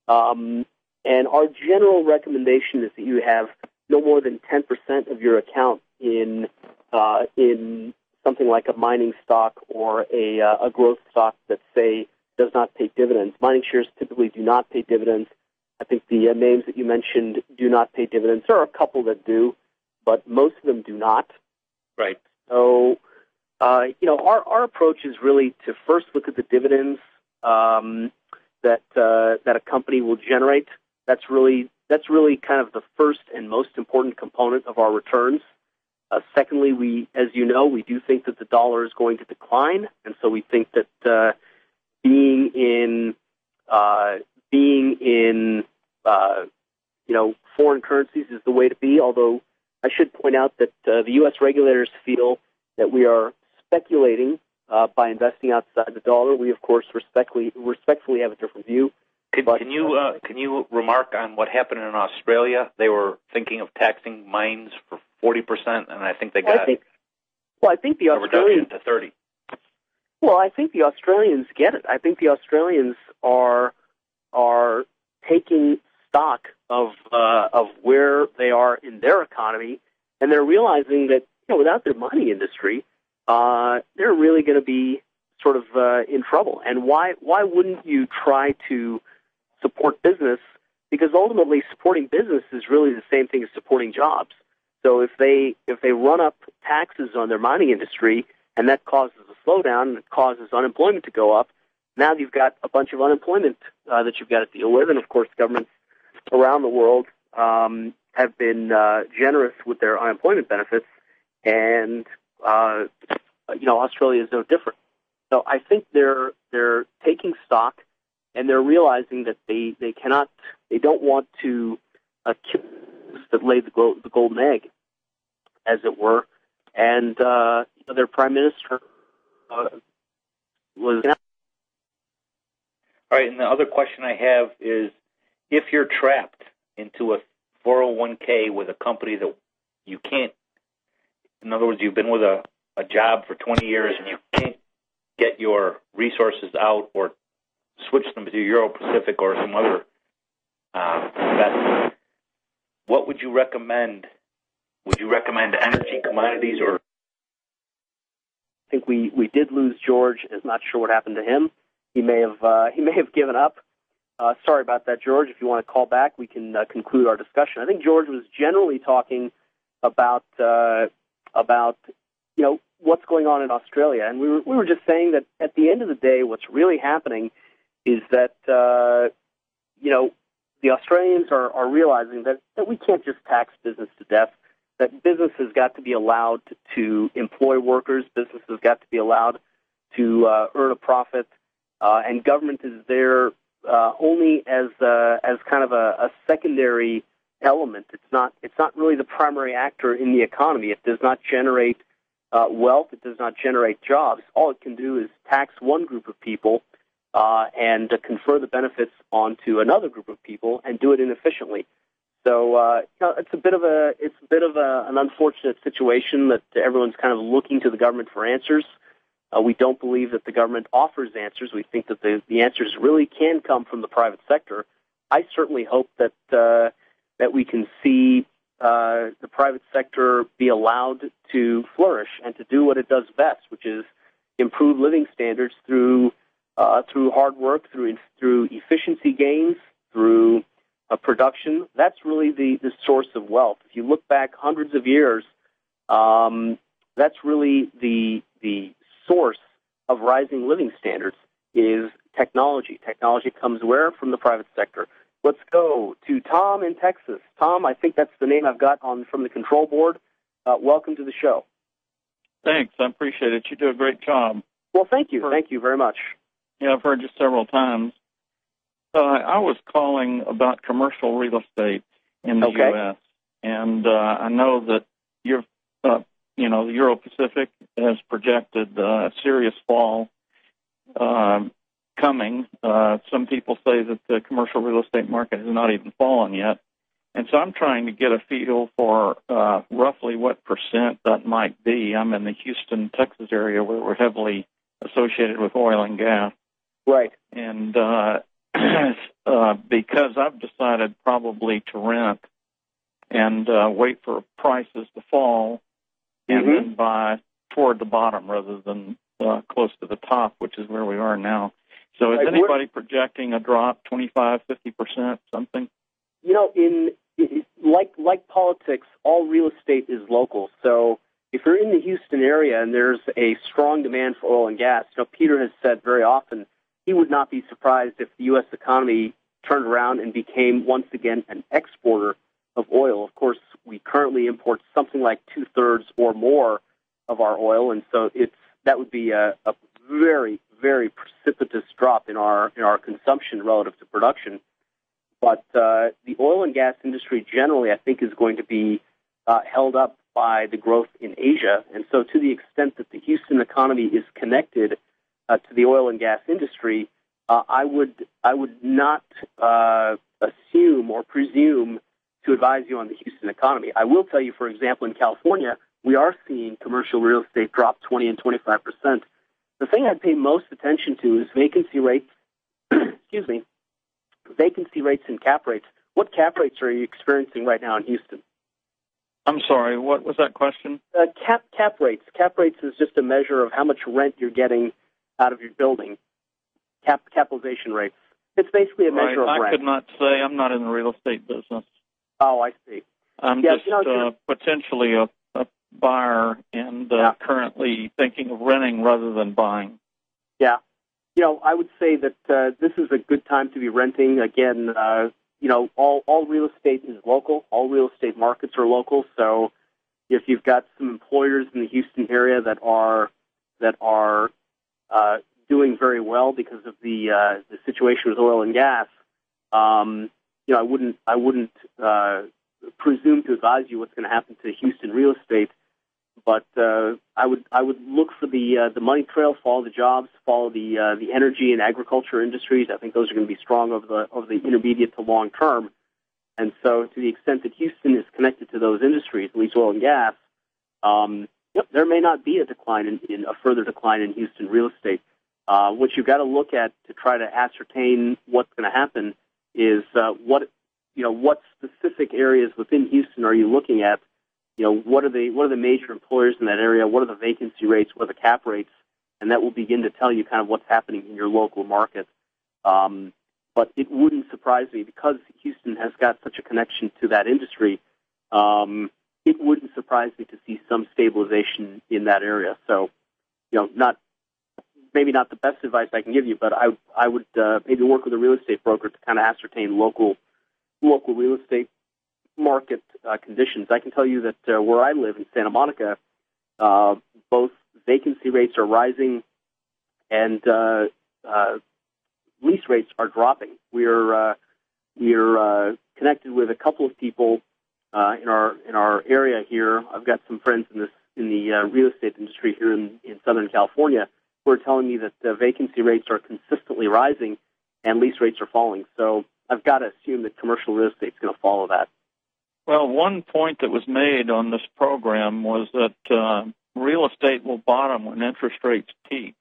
Um, and our general recommendation is that you have no more than ten percent of your account in uh, in something like a mining stock or a, uh, a growth stock that, say, does not pay dividends. Mining shares typically do not pay dividends. I think the uh, names that you mentioned do not pay dividends. There are a couple that do, but most of them do not. Right. So, uh, you know, our, our approach is really to first look at the dividends um, that uh, that a company will generate. That's really that's really kind of the first and most important component of our returns. Uh, secondly, we, as you know, we do think that the dollar is going to decline, and so we think that uh, being in uh, being in uh, you know foreign currencies is the way to be. Although I should point out that uh, the U S regulators feel that we are speculating uh, by investing outside the dollar. We, of course, respectfully respectfully have a different view. Can, But, can you uh, can you remark on what happened in Australia? They were thinking of taxing mines for forty percent, and I think they Well, got I think, well, I think the a Australians. reduction to thirty. Well, I think the Australians get it. I think the Australians are are taking stock of uh, of where they are in their economy, and they're realizing that you know without their mining industry, uh, they're really going to be sort of uh, in trouble. And why why wouldn't you try to support business? Because ultimately, supporting business is really the same thing as supporting jobs. So if they if they run up taxes on their mining industry, and that causes a slowdown, and it causes unemployment to go up, now you've got a bunch of unemployment uh, that you've got to deal with. And of course, governments around the world um, have been uh, generous with their unemployment benefits, and uh, you know Australia is no different. So I think they're they're taking stock, and they're realizing that they, they cannot they don't want to uh, kill that laid the, gold, the golden egg, as it were. And uh, their prime minister uh, was. All right, and the other question I have is, if you're trapped into a four oh one k with a company that you can't, in other words, you've been with a, a job for twenty years and you can't get your resources out or switch them to Euro Pacific or some other uh, investment, what would you recommend? Would you recommend energy, commodities, or? I think we, we did lose George. I'm not sure what happened to him. He may have uh, he may have given up. Uh, sorry about that, George. If you want to call back, we can uh, conclude our discussion. I think George was generally talking about uh, about you know what's going on in Australia, and we were we were just saying that at the end of the day, what's really happening is that uh, you know the Australians are, are realizing that, that we can't just tax business to death. That business has got to be allowed to employ workers. Business has got to be allowed to uh, earn a profit, uh, and government is there uh, only as uh, as kind of a, a secondary element. It's not it's not really the primary actor in the economy. It does not generate uh, wealth. It does not generate jobs. All it can do is tax one group of people uh, and uh, confer the benefits onto another group of people and do it inefficiently. So uh, you know, it's a bit of a it's a bit of a, an unfortunate situation that everyone's kind of looking to the government for answers. Uh, we don't believe that the government offers answers. We think that the, the answers really can come from the private sector. I certainly hope that uh, that we can see uh, the private sector be allowed to flourish and to do what it does best, which is improve living standards through uh, through hard work, through through efficiency gains, through Uh, production. That's really the, the source of wealth. If you look back hundreds of years, um, that's really the the source of rising living standards is technology. Technology comes where? From the private sector. Let's go to Tom in Texas. Tom, I think that's the name I've got on from the control board. Uh, welcome to the show. Thanks. I appreciate it. You do a great job. Well, thank you. Thank you very much. Yeah, I've heard you several times. Uh, I was calling about commercial real estate in the okay. U S, and uh, I know that you're, uh, you know, the Euro Pacific has projected uh, a serious fall uh, coming. Uh, some people say that the commercial real estate market has not even fallen yet. And so I'm trying to get a feel for uh, roughly what percent that might be. I'm in the Houston, Texas area where we're heavily associated with oil and gas. Right. And uh, uh, because I've decided probably to rent and uh, wait for prices to fall and mm-hmm. then buy toward the bottom rather than uh, close to the top, which is where we are now. So is right. anybody We're, projecting a drop, twenty-five, fifty percent, something? You know, in, in like like politics, all real estate is local. So if you're in the Houston area and there's a strong demand for oil and gas, you know, Peter has said very often he would not be surprised if the U S economy turned around and became once again an exporter of oil. Of course, we currently import something like two-thirds or more of our oil, and so it's that would be a, a very, very precipitous drop in our in our consumption relative to production. But uh, the oil and gas industry generally, I think, is going to be uh, held up by the growth in Asia. And so to the extent that the Houston economy is connected uh, to the oil and gas industry, uh, I would I would not uh, assume or presume to advise you on the Houston economy. I will tell you, for example, in California, we are seeing commercial real estate drop twenty and twenty-five percent. The thing I'd pay most attention to is vacancy rates, excuse me, vacancy rates and cap rates. What cap rates are you experiencing right now in Houston? I'm sorry, what was that question? Uh, cap cap rates. Cap rates is just a measure of how much rent you're getting out of your building. Cap capitalization rates. It's basically a measure right. of I rent. could not say. I'm not in the real estate business. Oh, I see. I'm yeah, just you know, uh, potentially a, a buyer and uh, yeah. currently thinking of renting rather than buying. Yeah. You know, I would say that uh, this is a good time to be renting. Again, uh, you know, all, all real estate is local. All real estate markets are local. So if you've got some employers in the Houston area that are that are uh, doing very well because of the uh, the situation with oil and gas, um, you know, I wouldn't I wouldn't uh, presume to advise you what's going to happen to Houston real estate. But uh, I would I would look for the uh, the money trail, follow the jobs, follow the uh, the energy and agriculture industries. I think those are going to be strong over the over the intermediate to long term. And so, to the extent that Houston is connected to those industries, at least oil and gas, um, yep, there may not be a decline in, in a further decline in Houston real estate. Uh, what you've got to look at to try to ascertain what's going to happen is uh, what you know what specific areas within Houston are you looking at. You know, what are the what are the major employers in that area? What are the vacancy rates? What are the cap rates? And that will begin to tell you kind of what's happening in your local market. Um, but it wouldn't surprise me because Houston has got such a connection to that industry. Um, it wouldn't surprise me to see some stabilization in that area. So, you know, not maybe not the best advice I can give you, but I I would uh, maybe work with a real estate broker to kind of ascertain local local real estate market uh, conditions. I can tell you that uh, where I live in Santa Monica, uh, both vacancy rates are rising and uh, uh, lease rates are dropping. We're uh, we're uh, connected with a couple of people uh, in our in our area here. I've got some friends in this in the uh, real estate industry here in, in Southern California who are telling me that the vacancy rates are consistently rising and lease rates are falling. So I've got to assume that commercial real estate is going to follow that. Well, one point that was made on this program was that uh, real estate will bottom when interest rates peak,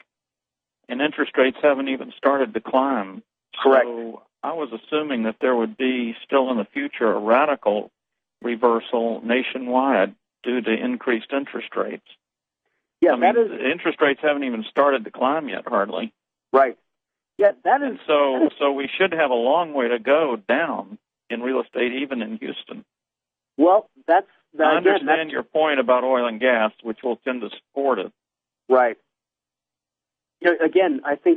and interest rates haven't even started to climb. Correct. So I was assuming that there would be still in the future a radical reversal nationwide due to increased interest rates. Yeah, I that mean, is interest rates haven't even started to climb yet, hardly. right. Yeah, that is And so, that is, so we should have a long way to go down in real estate, even in Houston. well. That's that, I again, understand that's, your point about oil and gas, which will tend to support it. right. You know, again, I think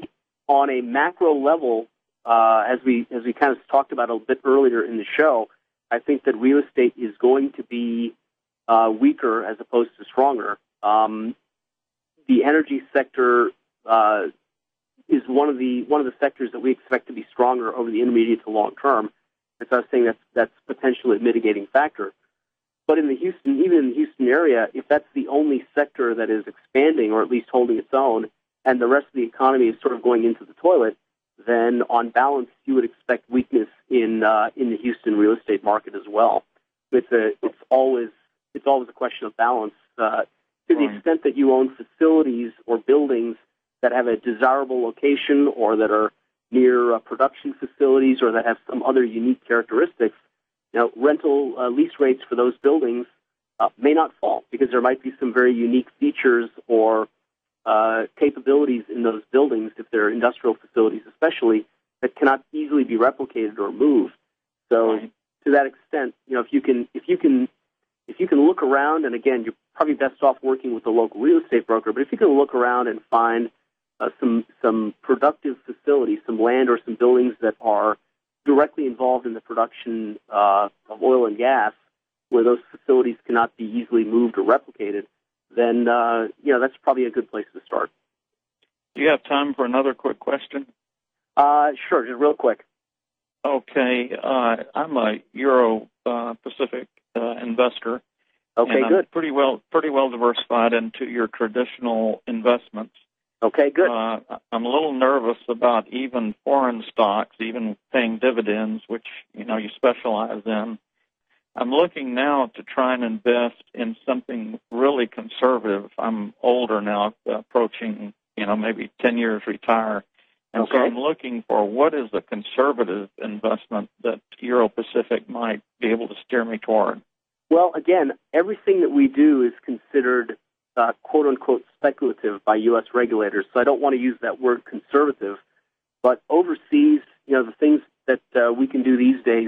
on a macro level, uh, as we as we kind of talked about a bit earlier in the show, I think that real estate is going to be uh, weaker as opposed to stronger. Um, the energy sector uh, is one of the one of the sectors that we expect to be stronger over the intermediate to long term. And so I was saying that's that's potentially a mitigating factor. But in the Houston, even in the Houston area, if that's the only sector that is expanding or at least holding its own, and the rest of the economy is sort of going into the toilet, then on balance, you would expect weakness in uh, in the Houston real estate market as well. It's a it's always it's always a question of balance. Uh, to the extent that you own facilities or buildings that have a desirable location or that are near uh, production facilities or that have some other unique characteristics, you know, rental uh, lease rates for those buildings uh, may not fall because there might be some very unique features or uh, capabilities in those buildings, if they're industrial facilities especially, that cannot easily be replicated or moved. So right. to that extent, you know, if you can, if you can, if you can look around, and again, you're probably best off working with a local real estate broker, but if you can look around and find uh, some some productive facilities, some land or some buildings that are directly involved in the production uh, of oil and gas, where those facilities cannot be easily moved or replicated, then uh, you know that's probably a good place to start. Do you have time for another quick question? Uh, sure, just real quick. Okay, uh, I'm a Euro uh, Pacific uh, investor. Okay, and good. I'm pretty well pretty well diversified into your traditional investments. Okay, good. Uh, I'm a little nervous about even foreign stocks, even paying dividends, which you know you specialize in. I'm looking now to try and invest in something really conservative. I'm older now, approaching you know maybe ten years retire. And okay. so I'm looking for what is a conservative investment that Euro Pacific might be able to steer me toward. Well, again, everything that we do is considered uh, quote-unquote speculative by U S regulators, so I don't want to use that word conservative. But overseas, you know, the things that uh, we can do these days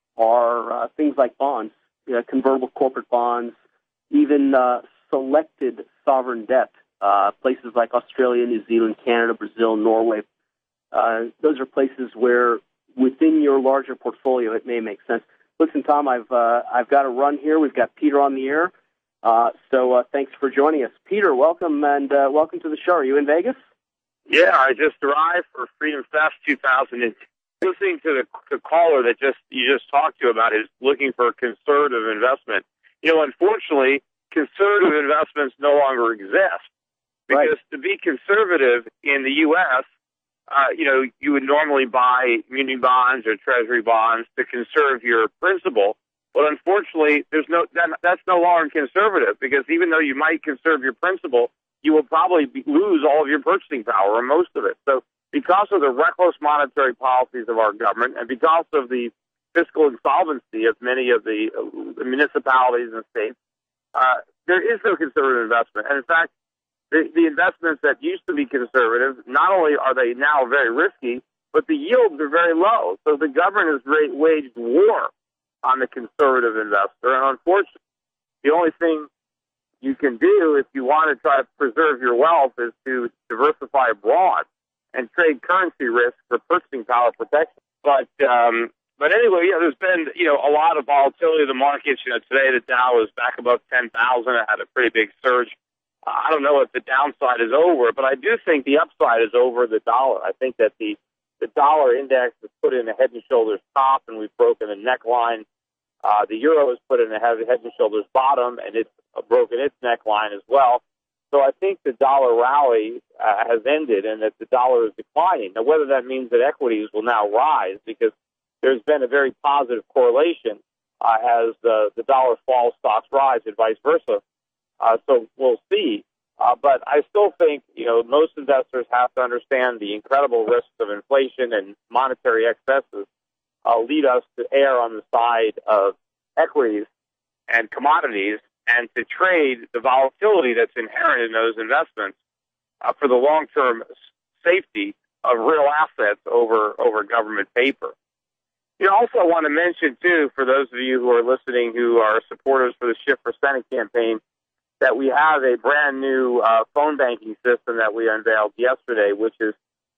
are uh, things like bonds, uh, convertible corporate bonds, even uh, selected sovereign debt, uh, places like Australia, New Zealand, Canada, Brazil, Norway. Uh, those are places where within your larger portfolio it may make sense. Listen, Tom, I've uh, I've got to run here. We've got Peter on the air, uh, so uh, thanks for joining us. Peter, welcome, and uh, welcome to the show. Are you in Vegas? Yeah, I just arrived for Freedom Fest two thousand eight. Listening to the, the caller that just you just talked to about is looking for a conservative investment. You know, unfortunately, conservative investments no longer exist because right. to be conservative in the U S, Uh, you know, you would normally buy muni bonds or treasury bonds to conserve your principal. But unfortunately, there's no that, that's no longer conservative because even though you might conserve your principal, you will probably be, lose all of your purchasing power or most of it. So because of the reckless monetary policies of our government and because of the fiscal insolvency of many of the uh, municipalities and states, uh, there is no conservative investment. And in fact, The, the investments that used to be conservative, not only are they now very risky, but the yields are very low. So the government has waged war on the conservative investor. And unfortunately, the only thing you can do if you want to try to preserve your wealth is to diversify abroad and trade currency risk for purchasing power protection. But um, but anyway, yeah, there's been you know a lot of volatility in the markets. You know, today the Dow is back above ten thousand. It had a pretty big surge. I don't know if the downside is over, but I do think the upside is over the dollar. I think that the, the dollar index has put in a head and shoulders top, and we've broken a neckline. Uh, the euro has put in a head and shoulders bottom, and it's broken its neckline as well. So I think the dollar rally uh, has ended and that the dollar is declining. Now, whether that means that equities will now rise, because there's been a very positive correlation uh, as the, the dollar falls, stocks rise, and vice versa. Uh, so we'll see. Uh, but I still think, you know, most investors have to understand the incredible risks of inflation and monetary excesses uh, lead us to err on the side of equities and commodities and to trade the volatility that's inherent in those investments uh, for the long-term safety of real assets over, over government paper. You know, also I want to mention, too, for those of you who are listening who are supporters for the Shift for Senate campaign, that we have a brand new uh, phone banking system that we unveiled yesterday, which is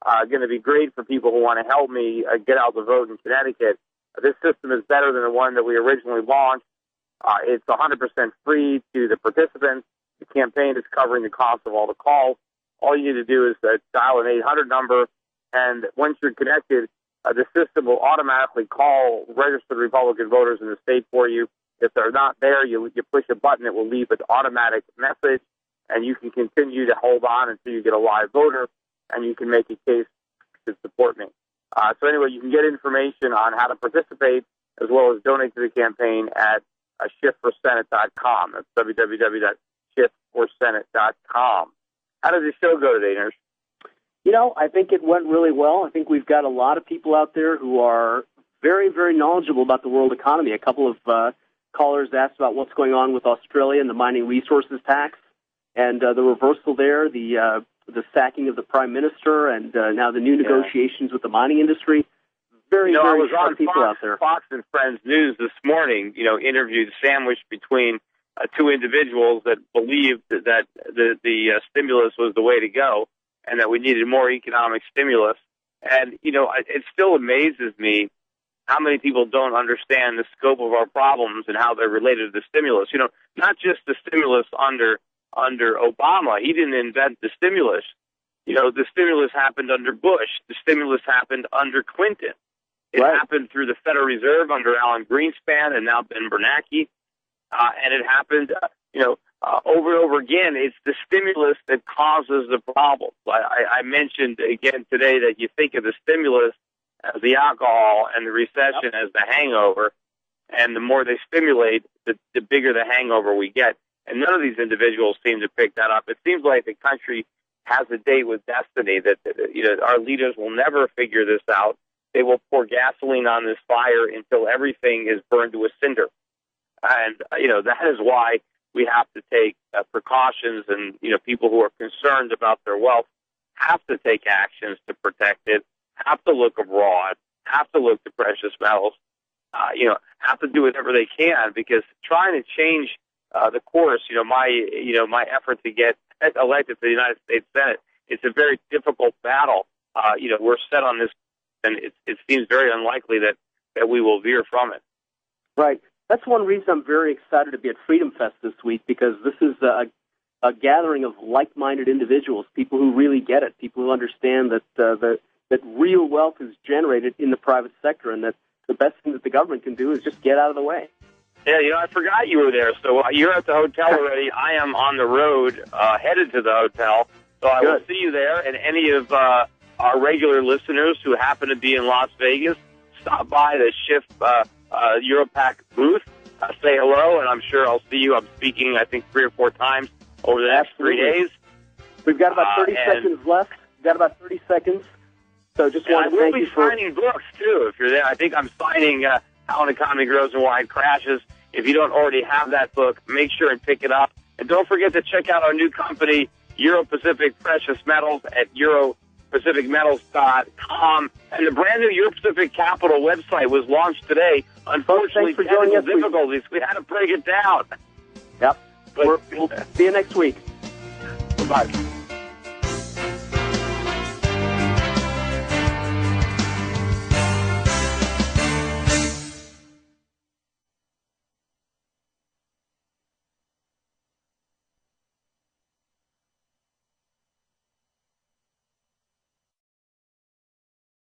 uh, going to be great for people who want to help me uh, get out the vote in Connecticut. This system is better than the one that we originally launched. Uh, it's one hundred percent free to the participants. The campaign is covering the cost of all the calls. All you need to do is uh, dial an eight hundred number, and once you're connected, uh, the system will automatically call registered Republican voters in the state for you. If they're not there, you, you push a button, it will leave an automatic message, and you can continue to hold on until you get a live voter, and you can make a case to support me. Uh, so anyway, you can get information on how to participate as well as donate to the campaign at uh, shift for senate dot com. That's w w w dot shift for senate dot com. How did the show go today, Nurse? You know, I think it went really well. I think we've got a lot of people out there who are very, very knowledgeable about the world economy. A couple of uh, callers asked about what's going on with Australia and the mining resources tax and uh, the reversal there, the uh, the sacking of the prime minister, and uh, now the new negotiations yeah. with the mining industry. Very, you know, very I was smart on people Fox, out there. Fox and Friends News this morning, you know, interviewed sandwiched between uh, two individuals that believed that the, the uh, stimulus was the way to go and that we needed more economic stimulus. And, you know, it still amazes me how many people don't understand the scope of our problems and how they're related to the stimulus. You know, not just the stimulus under under Obama. He didn't invent the stimulus. You know, the stimulus happened under Bush. The stimulus happened under Clinton. It right. happened through the Federal Reserve under Alan Greenspan and now Ben Bernanke. Uh, and it happened, uh, you know, uh, over and over again. It's the stimulus that causes the problem. I, I mentioned again today that you think of the stimulus as the alcohol and the recession yep. as the hangover. And the more they stimulate, the, the bigger the hangover we get. And none of these individuals seem to pick that up. It seems like the country has a date with destiny, that, you know, our leaders will never figure this out. They will pour gasoline on this fire until everything is burned to a cinder. And, you know, that is why we have to take uh, precautions, and, you know, people who are concerned about their wealth have to take actions to protect it, have to look abroad, have to look to precious metals, uh, you know, have to do whatever they can, because trying to change Uh, the course, you know, my, you know, my effort to get elected to the United States Senate, it's a very difficult battle. Uh, you know, we're set on this, and it, it seems very unlikely that, that we will veer from it. Right. That's one reason I'm very excited to be at Freedom Fest this week, because this is a, a gathering of like-minded individuals, people who really get it, people who understand that, uh, the, that real wealth is generated in the private sector, and that the best thing that the government can do is just get out of the way. Yeah, you know, I forgot you were there. So uh, you're at the hotel already. I am on the road, uh, headed to the hotel. So I Good. will see you there. And any of uh, our regular listeners who happen to be in Las Vegas, stop by the Shift uh, uh, Europac booth, uh, say hello, and I'm sure I'll see you. I'm speaking, I think, three or four times over the next Absolutely. three days. We've got about thirty uh, seconds left. We've got about thirty seconds. So just want to thank you for... I will be signing books, too, if you're there. I think I'm signing... Uh, How an Economy Grows and Why It Crashes. If you don't already have that book, make sure and pick it up. And don't forget to check out our new company, Euro Pacific Precious Metals, at euro pacific metals dot com. And the brand new Euro Pacific Capital website was launched today. Unfortunately, for joining us. difficulties. We had to break it down. Yep. But, We're, we'll see you next week. Bye.